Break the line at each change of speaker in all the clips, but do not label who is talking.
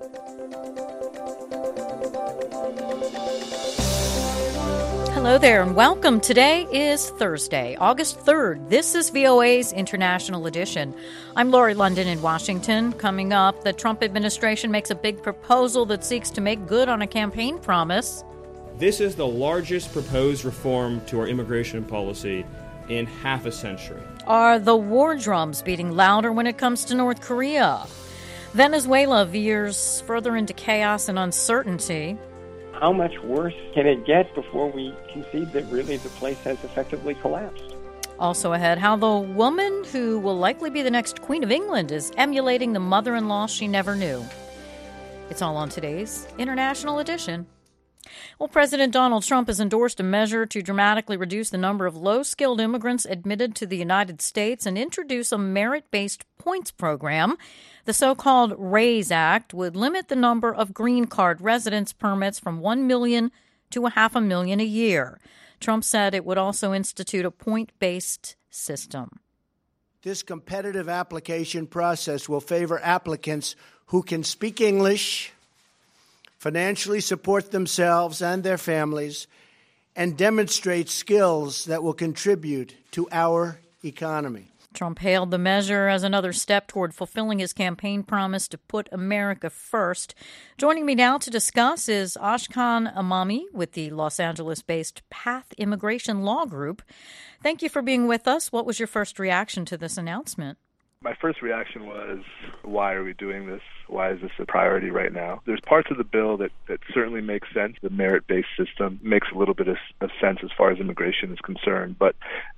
Hello there and welcome. Today is Thursday, August 3rd. This is VOA's International Edition. I'm Lori London in Washington. Coming up, the Trump administration makes a big proposal that seeks to make good on a campaign promise.
This is the largest proposed reform to our immigration policy in half a century.
Are the war drums beating louder when it comes to North Korea? Venezuela veers further into chaos and uncertainty.
How much worse can it get before we concede that really the place has effectively collapsed?
Also ahead, how the woman who will likely be the next Queen of England is emulating the mother-in-law she never knew. It's all on today's International Edition. Well, President Donald Trump has endorsed a measure to dramatically reduce the number of low-skilled immigrants admitted to the United States and introduce a merit-based points program. The so-called RAISE Act would limit the number of green card residence permits from 1 million to 500,000 a year. Trump said it would also institute a point-based system.
This competitive application process will favor applicants who can speak English, financially support themselves and their families, and demonstrate skills that will contribute to our economy.
Trump hailed the measure as another step toward fulfilling his campaign promise to put America first. Joining me now to discuss is Ashkan Amami with the Los Angeles-based Path Immigration Law Group. Thank you for being with us. What was your first reaction to this announcement?
My first reaction was, why are we doing this? Why is this a priority right now? There's parts of the bill that certainly make sense. The merit-based system makes a little bit of sense as far as immigration is concerned. But,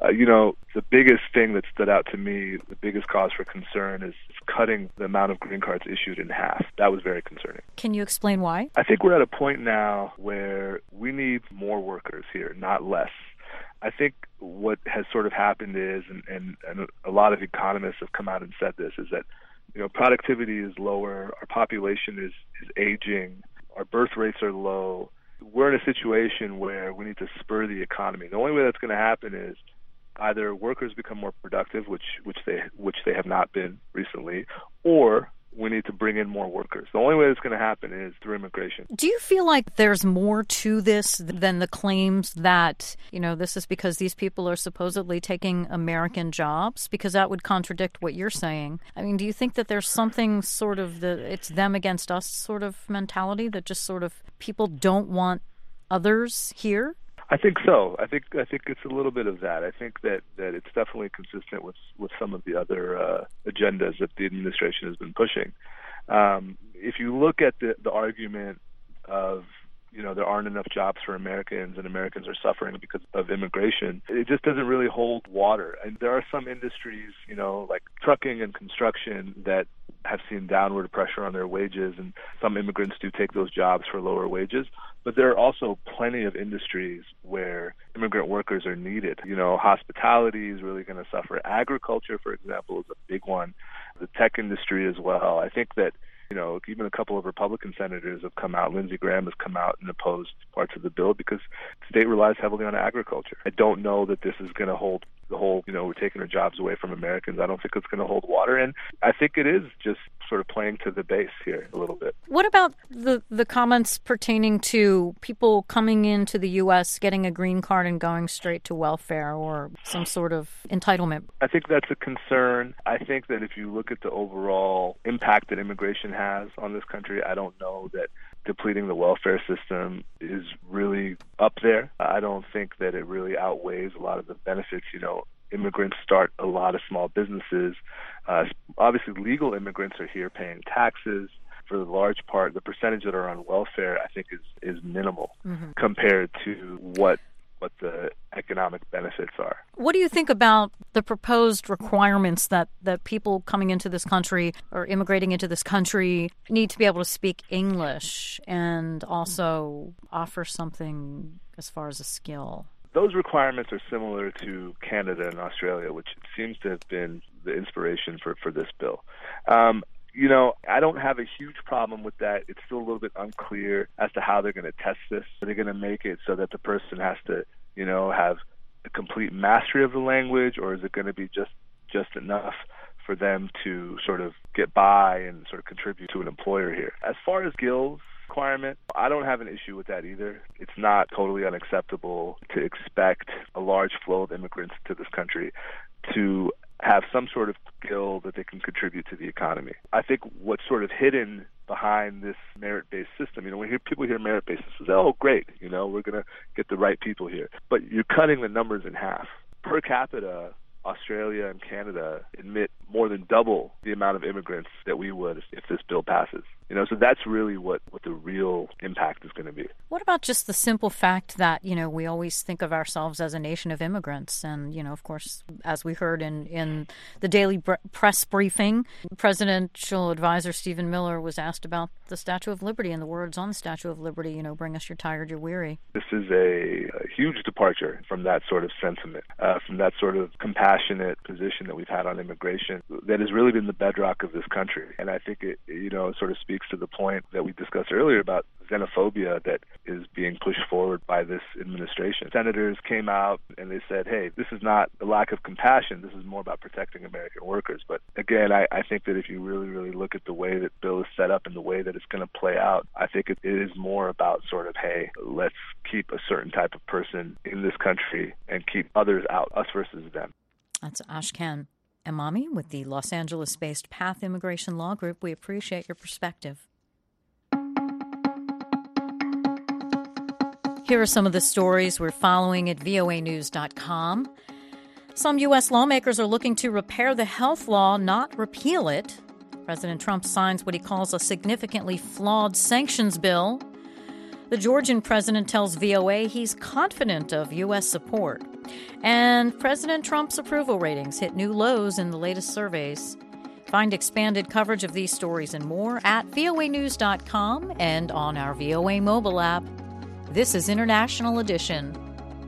the biggest thing that stood out to me, the biggest cause for concern is cutting the amount of green cards issued in half. That was very concerning.
Can you explain why?
I think we're at a point now where we need more workers here, not less. I think what has sort of happened is, and a lot of economists have come out and said this, is that productivity is lower, our population is aging, our birth rates are low. We're in a situation where we need to spur the economy. The only way that's going to happen is either workers become more productive, which they have not been recently, or we need to bring in more workers. The only way it's going to happen is through immigration.
Do you feel like there's more to this than the claims that, this is because these people are supposedly taking American jobs? Because that would contradict what you're saying. I mean, do you think that there's something sort of it's them against us sort of mentality, that just sort of people don't want others here?
I think so. I think it's a little bit of that. I think that it's definitely consistent with some of the other agendas that the administration has been pushing. If you look at the argument of there aren't enough jobs for Americans and Americans are suffering because of immigration, it just doesn't really hold water. And there are some industries, like trucking and construction, that have seen downward pressure on their wages, and some immigrants do take those jobs for lower wages. But there are also plenty of industries where immigrant workers are needed. Hospitality is really going to suffer. Agriculture, for example, is a big one. The tech industry as well. I think that even a couple of Republican senators have come out. Lindsey Graham has come out and opposed parts of the bill because the state relies heavily on agriculture. I don't know that this is going to hold the whole, we're taking our jobs away from Americans. I don't think it's going to hold water. And I think it is just sort of playing to the base here a little bit.
What about the comments pertaining to people coming into the U.S., getting a green card and going straight to welfare or some sort of entitlement?
I think that's a concern. I think that if you look at the overall impact that immigration has on this country, I don't know that depleting the welfare system is really up there. I don't think that it really outweighs a lot of the benefits. Immigrants start a lot of small businesses. Obviously, legal immigrants are here paying taxes. For the large part, the percentage that are on welfare, I think, is minimal compared to what the economic benefits are.
What do you think about the proposed requirements that people coming into this country or immigrating into this country need to be able to speak English and also offer something as far as a skill?
Those requirements are similar to Canada and Australia, which seems to have been the inspiration for this bill. I don't have a huge problem with that. It's still a little bit unclear as to how they're going to test this. Are they going to make it so that the person has to, have a complete mastery of the language, or is it going to be just enough for them to sort of get by and sort of contribute to an employer here. As far as skills requirement, I don't have an issue with that either. It's not totally unacceptable to expect a large flow of immigrants to this country to have some sort of skill that they can contribute to the economy. I think what's sort of hidden behind this merit-based system, when people hear merit-based systems, oh, great, we're going to get the right people here. But you're cutting the numbers in half. Per capita, Australia and Canada admit more than double the amount of immigrants that we would if this bill passes. So that's really what the real impact is going to be.
What about just the simple fact that, we always think of ourselves as a nation of immigrants? And, of course, as we heard in the daily press briefing, Presidential Advisor Stephen Miller was asked about the Statue of Liberty and the words on the Statue of Liberty, bring us your tired, your weary.
This is a huge departure from that sort of sentiment, from that sort of compassionate position that we've had on immigration that has really been the bedrock of this country. And I think it sort of speaks to the point that we discussed earlier about xenophobia that is being pushed forward by this administration. Senators came out and they said, hey, this is not a lack of compassion. This is more about protecting American workers. But again, I think that if you really, really look at the way that bill is set up and the way that it's going to play out, I think it is more about sort of, hey, let's keep a certain type of person in this country and keep others out, us versus them.
That's Ashkan Emami with the Los Angeles-based Path Immigration Law Group. We appreciate your perspective. Here are some of the stories we're following at voanews.com. Some U.S. lawmakers are looking to repair the health law, not repeal it. President Trump signs what he calls a significantly flawed sanctions bill. The Georgian president tells VOA he's confident of U.S. support. And President Trump's approval ratings hit new lows in the latest surveys. Find expanded coverage of these stories and more at voanews.com and on our VOA mobile app. This is International Edition.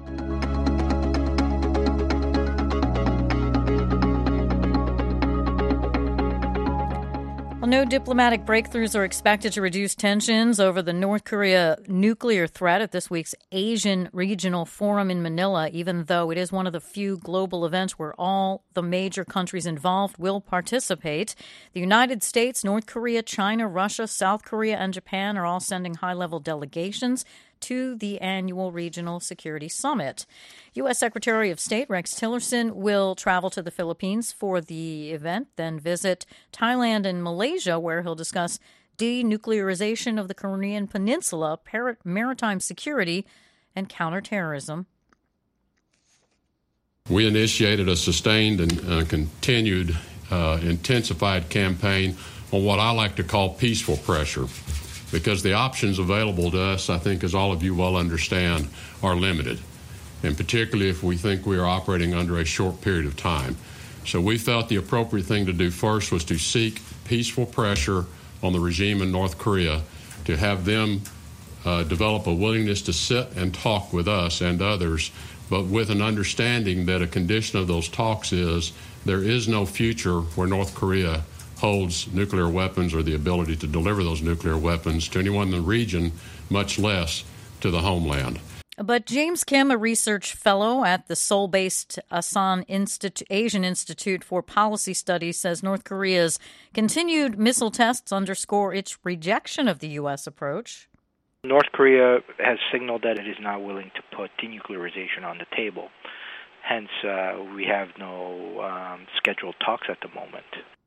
No diplomatic breakthroughs are expected to reduce tensions over the North Korea nuclear threat at this week's Asian Regional Forum in Manila, even though it is one of the few global events where all the major countries involved will participate. The United States, North Korea, China, Russia, South Korea, and Japan are all sending high-level delegations to the annual Regional Security Summit. U.S. Secretary of State Rex Tillerson will travel to the Philippines for the event, then visit Thailand and Malaysia, where he'll discuss denuclearization of the Korean Peninsula, maritime security, and counterterrorism.
We initiated a sustained and continued intensified campaign on what I like to call peaceful pressure, because the options available to us, I think, as all of you well understand, are limited, and particularly if we think we are operating under a short period of time. So we felt the appropriate thing to do first was to seek peaceful pressure on the regime in North Korea to have them develop a willingness to sit and talk with us and others, but with an understanding that a condition of those talks is there is no future where North Korea holds nuclear weapons or the ability to deliver those nuclear weapons to anyone in the region, much less to the homeland.
But James Kim, a research fellow at the Seoul-based Asan Asian Institute for Policy Studies, says North Korea's continued missile tests underscore its rejection of the U.S. approach.
North Korea has signaled that it is not willing to put denuclearization on the table. Hence, we have no scheduled talks at the moment.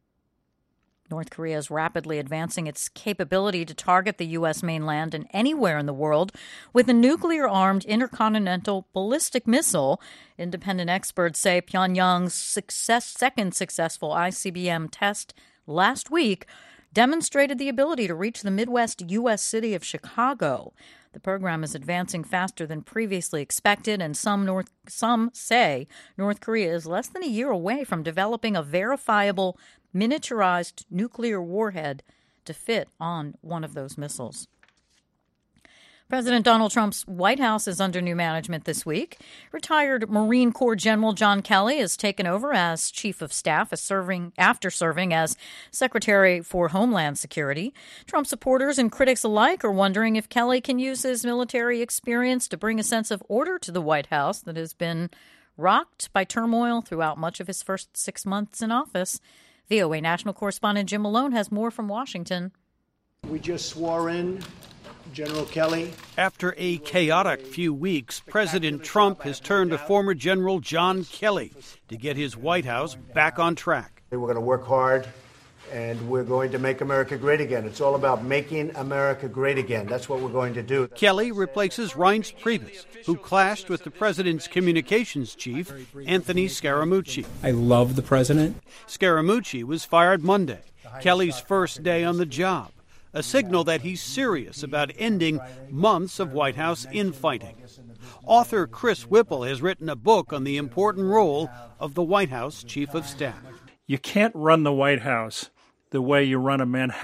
North Korea is rapidly advancing its capability to target the U.S. mainland and anywhere in the world with a nuclear-armed intercontinental ballistic missile. Independent experts say Pyongyang's second successful ICBM test last week demonstrated the ability to reach the Midwest U.S. city of Chicago. The program is advancing faster than previously expected, and some say North Korea is less than a year away from developing a verifiable miniaturized nuclear warhead to fit on one of those missiles. President Donald Trump's White House is under new management this week. Retired Marine Corps General John Kelly has taken over as Chief of Staff after serving as Secretary for Homeland Security. Trump supporters and critics alike are wondering if Kelly can use his military experience to bring a sense of order to the White House that has been rocked by turmoil throughout much of his first 6 months in office. VOA national correspondent Jim Malone has more from Washington.
We just swore in General Kelly.
After a chaotic few weeks, President Trump has turned to former General John Kelly to get his White House back on track.
We're going to work hard, and we're going to make America great again. It's all about making America great again. That's what we're going to do.
Kelly replaces Reince Priebus, who clashed with the president's communications chief, Anthony Scaramucci.
I love the president.
Scaramucci was fired Monday, Kelly's first day on the job, a signal that he's serious about ending months of White House infighting. Author Chris Whipple has written a book on the important role of the White House chief of staff.
You can't run the White House the way you run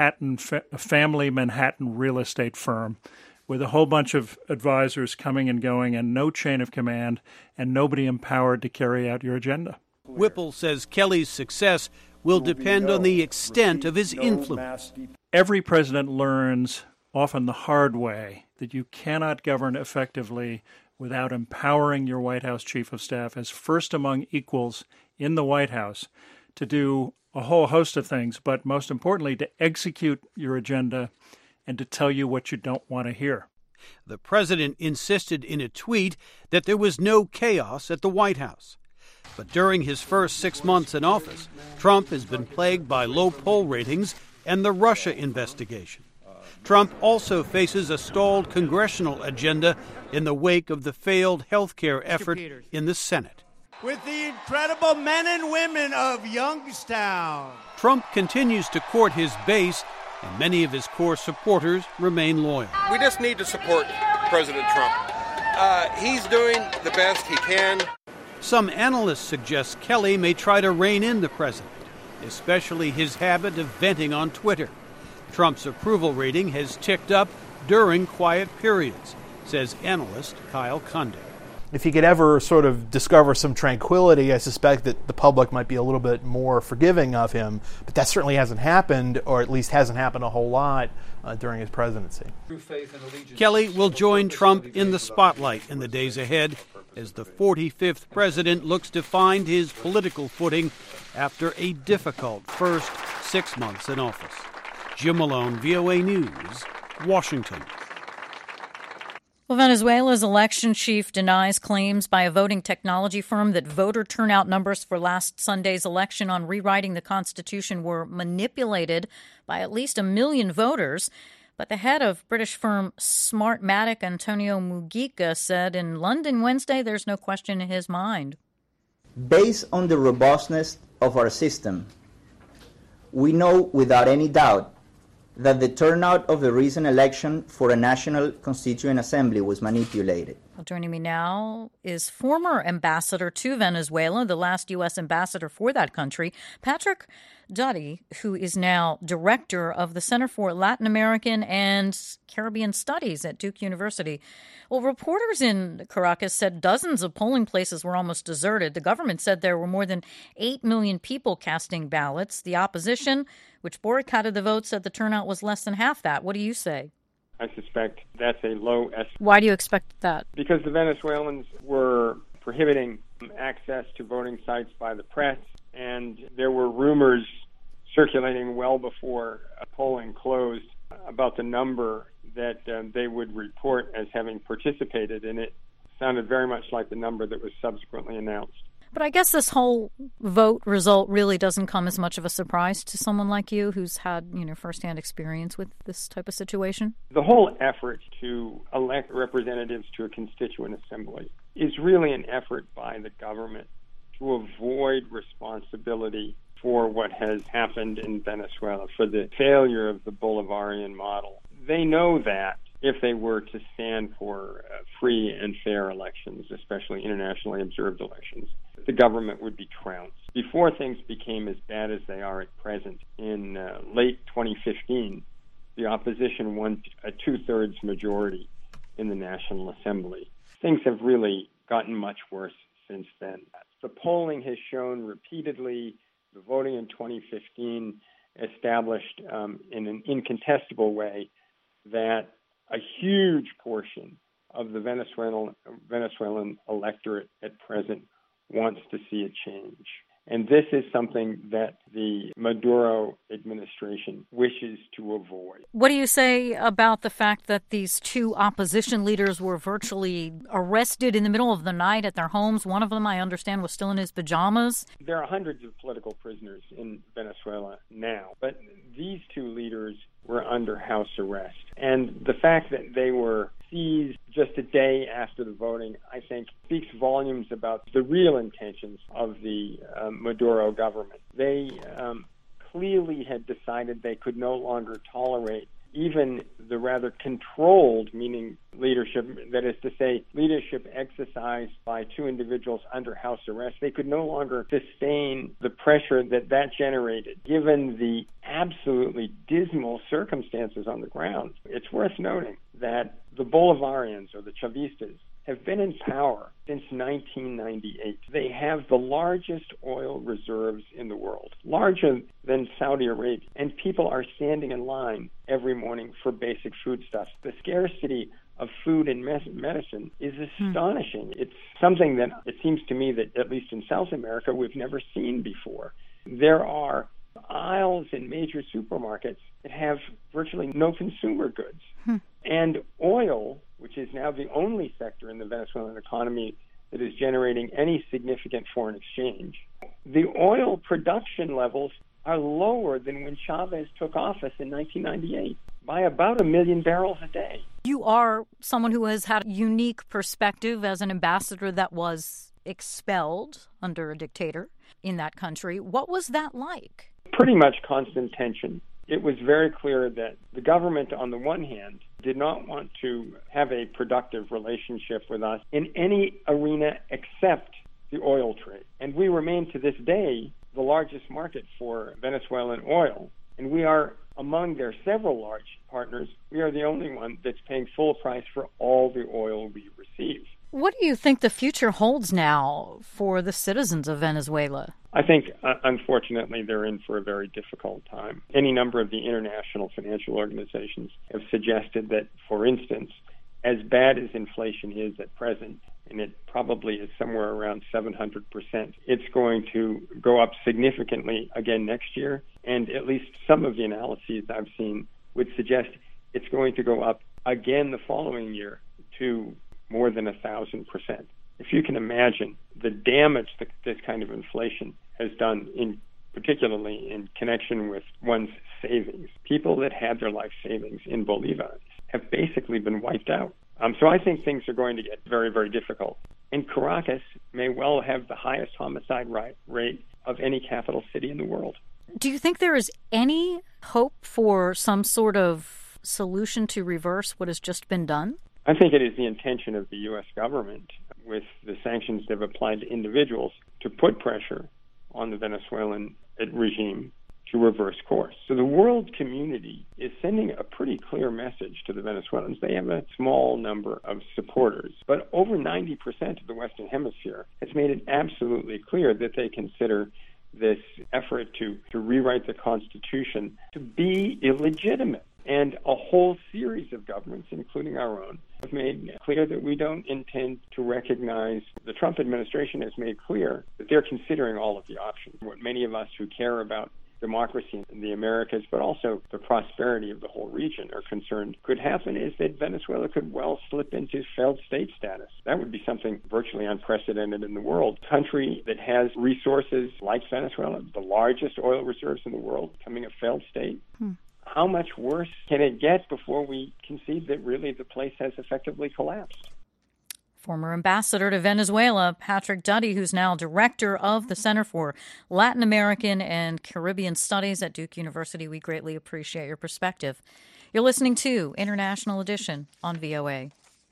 a family Manhattan real estate firm with a whole bunch of advisors coming and going and no chain of command and nobody empowered to carry out your agenda.
Whipple says Kelly's success will depend on the extent of his influence.
Every president learns, often the hard way, that you cannot govern effectively without empowering your White House chief of staff as first among equals in the White House to do a whole host of things, but most importantly, to execute your agenda and to tell you what you don't want to hear.
The president insisted in a tweet that there was no chaos at the White House. But during his first 6 months in office, Trump has been plagued by low poll ratings and the Russia investigation. Trump also faces a stalled congressional agenda in the wake of the failed health care effort in the Senate.
With the incredible men and women of Youngstown.
Trump continues to court his base, and many of his core supporters remain loyal.
We just need to support President Trump. He's doing the best he can.
Some analysts suggest Kelly may try to rein in the president, especially his habit of venting on Twitter. Trump's approval rating has ticked up during quiet periods, says analyst Kyle Kunde.
If he could ever sort of discover some tranquility, I suspect that the public might be a little bit more forgiving of him. But that certainly hasn't happened, or at least hasn't happened a whole lot during his presidency.
Kelly will join Trump in the spotlight in the days ahead as the 45th president looks to find his political footing after a difficult first 6 months in office. Jim Malone, VOA News, Washington.
Well, Venezuela's election chief denies claims by a voting technology firm that voter turnout numbers for last Sunday's election on rewriting the Constitution were manipulated by at least 1 million voters. But the head of British firm Smartmatic, Antonio Mugica, said in London Wednesday there's no question in his mind.
Based on the robustness of our system, we know without any doubt that the turnout of the recent election for a National Constituent Assembly was manipulated.
Well, joining me now is former ambassador to Venezuela, the last U.S. ambassador for that country, Patrick Duddy, who is now director of the Center for Latin American and Caribbean Studies at Duke University. Well, reporters in Caracas said dozens of polling places were almost deserted. The government said there were more than 8 million people casting ballots. The opposition, which boycotted the vote, said the turnout was less than half that. What do you say?
I suspect that's a low estimate.
Why do you expect that?
Because the Venezuelans were prohibiting access to voting sites by the press, and there were rumors circulating well before polling closed about the number that they would report as having participated in it. Sounded very much like the number that was subsequently announced.
But I guess this whole vote result really doesn't come as much of a surprise to someone like you who's had, firsthand experience with this type of situation.
The whole effort to elect representatives to a constituent assembly is really an effort by the government to avoid responsibility for what has happened in Venezuela, for the failure of the Bolivarian model. They know that if they were to stand for free and fair elections, especially internationally observed elections, the government would be trounced. Before things became as bad as they are at present, in late 2015, the opposition won a two-thirds majority in the National Assembly. Things have really gotten much worse since then. The polling has shown repeatedly, the voting in 2015 established in an incontestable way that a huge portion of the Venezuelan electorate at present wants to see a change. And this is something that the Maduro administration wishes to avoid.
What do you say about the fact that these two opposition leaders were virtually arrested in the middle of the night at their homes? One of them, I understand, was still in his pajamas.
There are hundreds of political prisoners in Venezuela now, but these two leaders were under house arrest. And the fact that they were seized just a day after the voting, I think, speaks volumes about the real intentions of the Maduro government. They clearly had decided they could no longer tolerate even the rather controlled, meaning leadership, that is to say, leadership exercised by two individuals under house arrest. They could no longer sustain the pressure that generated, given the absolutely dismal circumstances on the ground. It's worth noting that the Bolivarians, or the Chavistas, have been in power since 1998. They have the largest oil reserves in the world, larger than Saudi Arabia, and people are standing in line every morning for basic foodstuffs. The scarcity of food and medicine is astonishing. It's something that it seems to me that, at least in South America, we've never seen before. There are aisles in major supermarkets that have virtually no consumer goods. And oil, which is now the only sector in the Venezuelan economy that is generating any significant foreign exchange, the oil production levels are lower than when Chavez took office in 1998 by about 1 million barrels a day.
You are someone who has had a unique perspective as an ambassador that was expelled under a dictator in that country. What was that like?
Pretty much constant tension. It was very clear that the government, on the one hand, did not want to have a productive relationship with us in any arena except the oil trade. And we remain to this day the largest market for Venezuelan oil. And we are, among their several large partners, we are the only one that's paying full price for all the oil we receive.
What do you think the future holds now for the citizens of Venezuela?
I think, unfortunately, they're in for a very difficult time. Any number of the international financial organizations have suggested that, for instance, as bad as inflation is at present, and it probably is somewhere around 700%, it's going to go up significantly again next year. And at least some of the analyses I've seen would suggest it's going to go up again the following year to more than 1,000%. If you can imagine the damage that this kind of inflation has done, particularly in connection with one's savings. People that had their life savings in Bolivar have basically been wiped out. So I think things are going to get very, very difficult. And Caracas may well have the highest homicide rate of any capital city in the world.
Do you think there is any hope for some sort of solution to reverse what has just been done?
I think it is the intention of the U.S. government, with the sanctions they've applied to individuals, to put pressure on the Venezuelan regime to reverse course. So the world community is sending a pretty clear message to the Venezuelans. They have a small number of supporters, but over 90% of the Western Hemisphere has made it absolutely clear that they consider this effort to rewrite the Constitution to be illegitimate. And a whole series of governments, including our own, have made clear that we don't intend to recognize. The Trump administration has made clear that they're considering all of the options. What many of us who care about democracy in the Americas, but also the prosperity of the whole region, are concerned could happen is that Venezuela could well slip into failed state status. That would be something virtually unprecedented in the world. A country that has resources like Venezuela, the largest oil reserves in the world, becoming a failed state. How much worse can it get before we concede that really the place has effectively collapsed?
Former ambassador to Venezuela, Patrick Duddy, who's now director of the Center for Latin American and Caribbean Studies at Duke University. We greatly appreciate your perspective. You're listening to International Edition on VOA.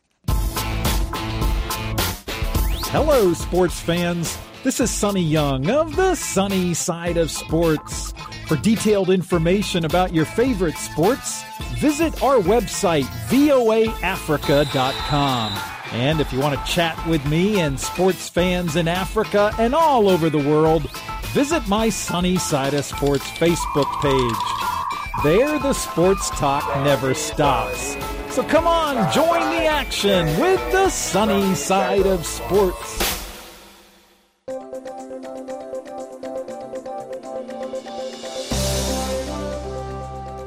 Hello, sports fans. This is Sonny Young of the Sunny Side of Sports. For detailed information about your favorite sports, visit our website, voaafrica.com. And if you want to chat with me and sports fans in Africa and all over the world, visit my Sunny Side of Sports Facebook page. There, the sports talk never stops. So come on, join the action with the Sunny Side of Sports.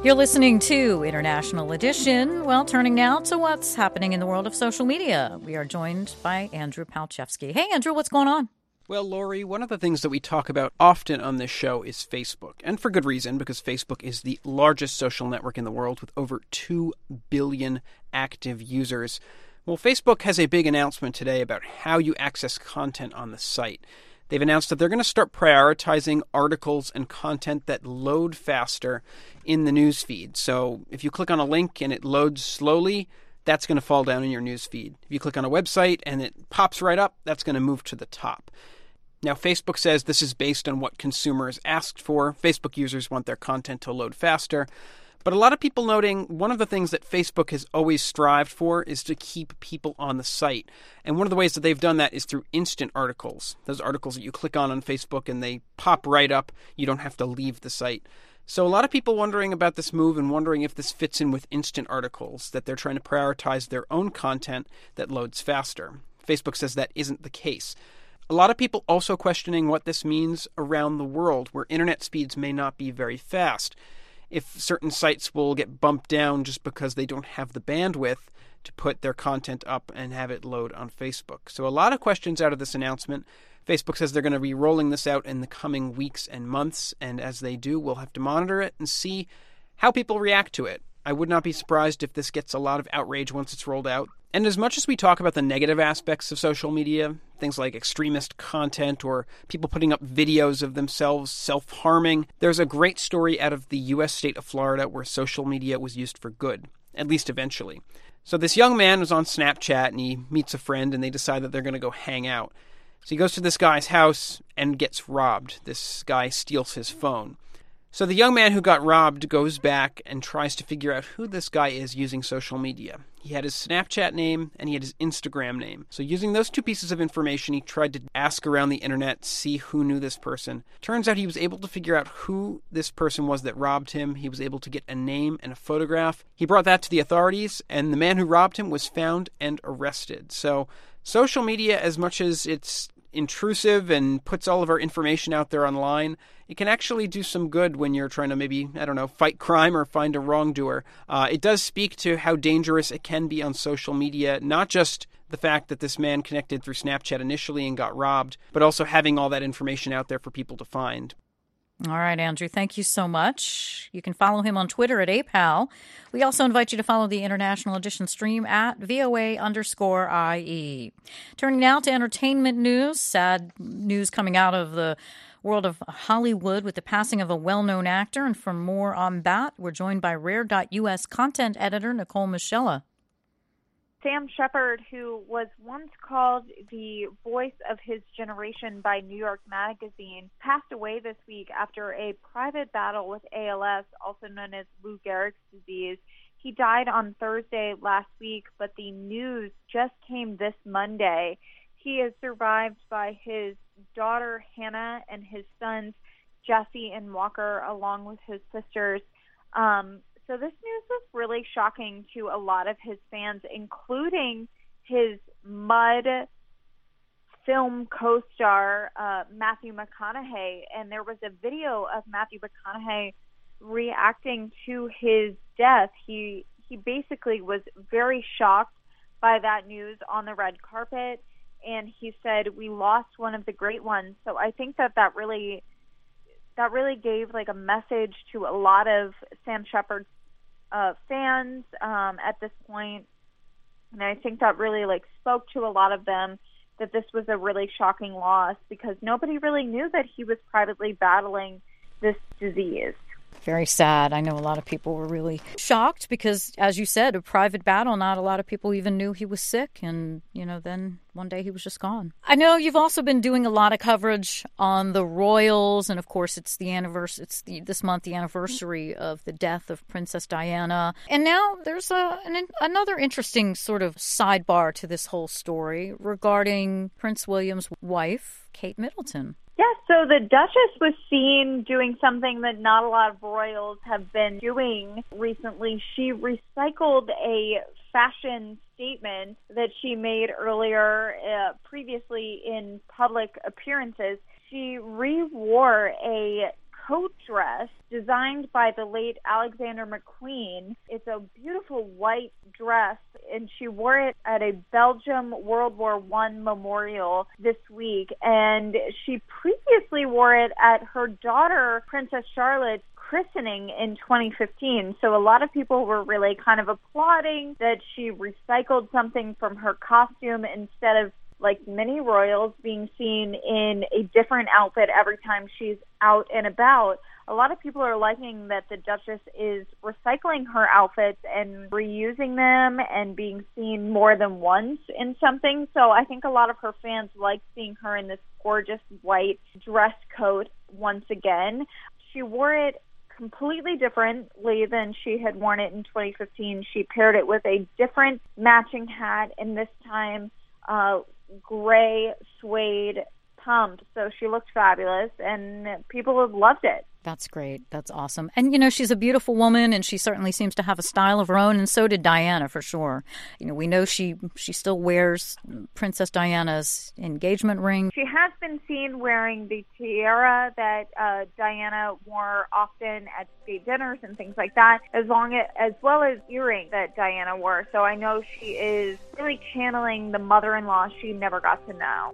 You're listening to International Edition. Well, turning now to what's happening in the world of social media. We are joined by Andrew Palchevsky. Hey, Andrew, what's going on?
Well, Lori, one of the things that we talk about often on this show is Facebook. And for good reason, because Facebook is the largest social network in the world with over 2 billion active users. Well, Facebook has a big announcement today about how you access content on the site. They've announced that they're going to start prioritizing articles and content that load faster in the newsfeed. So if you click on a link and it loads slowly, that's going to fall down in your newsfeed. If you click on a website and it pops right up, that's going to move to the top. Now, Facebook says this is based on what consumers asked for. Facebook users want their content to load faster. But a lot of people noting one of the things that Facebook has always strived for is to keep people on the site. And one of the ways that they've done that is through instant articles. Those articles that you click on Facebook and they pop right up. You don't have to leave the site. So a lot of people wondering about this move and wondering if this fits in with instant articles, that they're trying to prioritize their own content that loads faster. Facebook says that isn't the case. A lot of people also questioning what this means around the world, where internet speeds may not be very fast. If certain sites will get bumped down just because they don't have the bandwidth to put their content up and have it load on Facebook. So a lot of questions out of this announcement. Facebook says they're going to be rolling this out in the coming weeks and months, and as they do, we'll have to monitor it and see how people react to it. I would not be surprised if this gets a lot of outrage once it's rolled out. And as much as we talk about the negative aspects of social media, things like extremist content or people putting up videos of themselves self-harming, there's a great story out of the U.S. state of Florida where social media was used for good, at least eventually. So this young man was on Snapchat and he meets a friend and they decide that they're going to go hang out. So he goes to this guy's house and gets robbed. This guy steals his phone. So the young man who got robbed goes back and tries to figure out who this guy is using social media. He had his Snapchat name and he had his Instagram name. So using those two pieces of information, he tried to ask around the internet, see who knew this person. Turns out he was able to figure out who this person was that robbed him. He was able to get a name and a photograph. He brought that to the authorities, and the man who robbed him was found and arrested. So social media, as much as it's intrusive and puts all of our information out there online, it can actually do some good when you're trying to maybe, fight crime or find a wrongdoer. It does speak to how dangerous it can be on social media, not just the fact that this man connected through Snapchat initially and got robbed, but also having all that information out there for people to find.
All right, Andrew, thank you so much. You can follow him on Twitter at APAL. We also invite you to follow the International Edition stream at VOA_IE. Turning now to entertainment news. Sad news coming out of the world of Hollywood with the passing of a well-known actor. And for more on that, we're joined by Rare.us content editor Nicole Michella.
Sam Shepard, who was once called the voice of his generation by New York Magazine, passed away this week after a private battle with ALS, also known as Lou Gehrig's disease. He died on Thursday last week, but the news just came this Monday. He is survived by his daughter, Hannah, and his sons, Jesse and Walker, along with his sisters. So this news was really shocking to a lot of his fans, including his Mud film co-star, Matthew McConaughey. And there was a video of Matthew McConaughey reacting to his death. He basically was very shocked by that news on the red carpet. And he said, "We lost one of the great ones." So I think that really gave like a message to a lot of Sam Shepard's fans at this point. And I think that really spoke to a lot of them that this was a really shocking loss because nobody really knew that he was privately battling this disease.
Very sad. I know a lot of people were really shocked because, as you said, a private battle, not a lot of people even knew he was sick. And, then one day he was just gone. I know you've also been doing a lot of coverage on the royals. And, of course, it's the anniversary. This month, the anniversary of the death of Princess Diana. And now there's another interesting sort of sidebar to this whole story regarding Prince William's wife, Kate Middleton.
Yeah, so the Duchess was seen doing something that not a lot of royals have been doing recently. She recycled a fashion statement that she made earlier, previously in public appearances. She re-wore a coat dress designed by the late Alexander McQueen. It's a beautiful white dress, and she wore it at a Belgium World War I memorial this week. And she previously wore it at her daughter, Princess Charlotte's christening in 2015. So a lot of people were really kind of applauding that she recycled something from her costume instead of, like many royals, being seen in a different outfit every time she's out and about. A lot of people are liking that the Duchess is recycling her outfits and reusing them and being seen more than once in something. So I think a lot of her fans like seeing her in this gorgeous white dress coat once again. She wore it completely differently than she had worn it in 2015. She paired it with a different matching hat, and this time gray suede pumps. So she looked fabulous, and people have loved it.
That's great. That's awesome. And, you know, she's a beautiful woman, and she certainly seems to have a style of her own, and so did Diana, for sure. You know, we know she still wears Princess Diana's engagement ring.
She has been seen wearing the tiara that Diana wore often at state dinners and things like that, as well as earrings that Diana wore. So I know she is really channeling the mother-in-law she never got to know.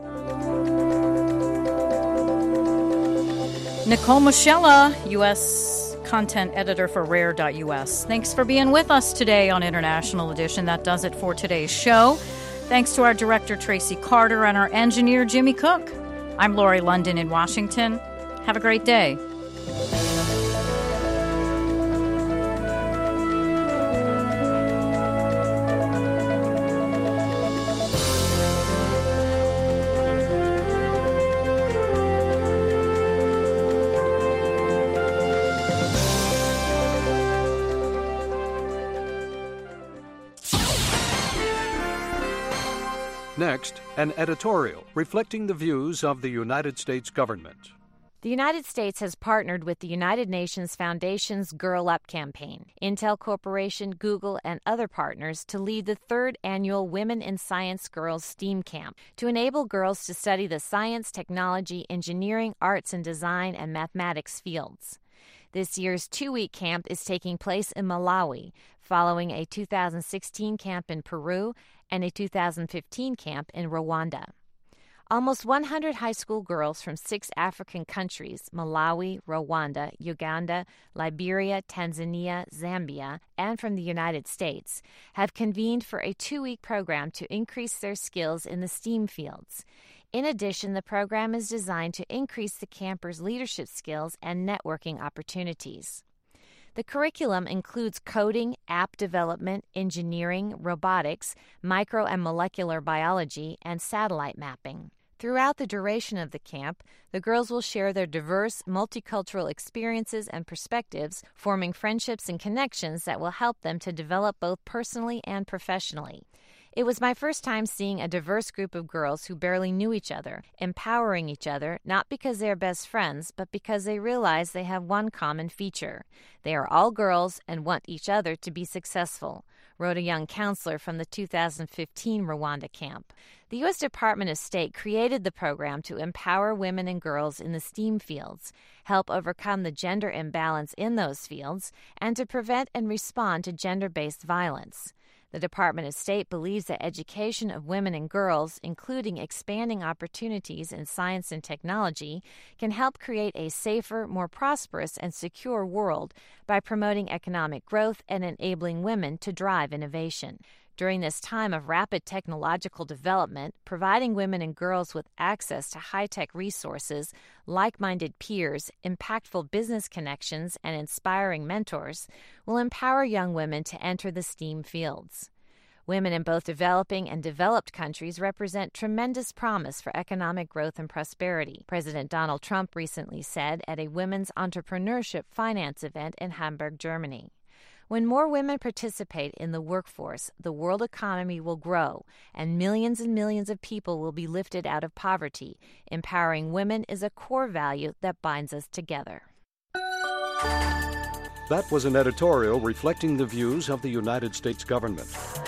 Nicole Moschella, U.S. content editor for Rare.us. Thanks for being with us today on International Edition. That does it for today's show. Thanks to our director, Tracy Carter, and our engineer, Jimmy Cook. I'm Lori London in Washington. Have a great day.
Next, an editorial reflecting the views of the United States government.
The United States has partnered with the United Nations Foundation's Girl Up campaign, Intel Corporation, Google, and other partners to lead the third annual Women in Science Girls STEAM Camp to enable girls to study the science, technology, engineering, arts and design, and mathematics fields. This year's 2-week camp is taking place in Malawi, following a 2016 camp in Peru and a 2015 camp in Rwanda. Almost 100 high school girls from 6 African countries, Malawi, Rwanda, Uganda, Liberia, Tanzania, Zambia, and from the United States, have convened for a 2-week program to increase their skills in the STEAM fields. In addition, the program is designed to increase the campers' leadership skills and networking opportunities. The curriculum includes coding, app development, engineering, robotics, micro and molecular biology, and satellite mapping. Throughout the duration of the camp, the girls will share their diverse, multicultural experiences and perspectives, forming friendships and connections that will help them to develop both personally and professionally. It was my first time seeing a diverse group of girls who barely knew each other, empowering each other, not because they are best friends, but because they realize they have one common feature. They are all girls and want each other to be successful, wrote a young counselor from the 2015 Rwanda camp. The U.S. Department of State created the program to empower women and girls in the STEAM fields, help overcome the gender imbalance in those fields, and to prevent and respond to gender-based violence. The Department of State believes that education of women and girls, including expanding opportunities in science and technology, can help create a safer, more prosperous, and secure world by promoting economic growth and enabling women to drive innovation. During this time of rapid technological development, providing women and girls with access to high-tech resources, like-minded peers, impactful business connections, and inspiring mentors will empower young women to enter the STEAM fields. Women in both developing and developed countries represent tremendous promise for economic growth and prosperity, President Donald Trump recently said at a women's entrepreneurship finance event in Hamburg, Germany. When more women participate in the workforce, the world economy will grow, and millions of people will be lifted out of poverty. Empowering women is a core value that binds us together.
That was an editorial reflecting the views of the United States government.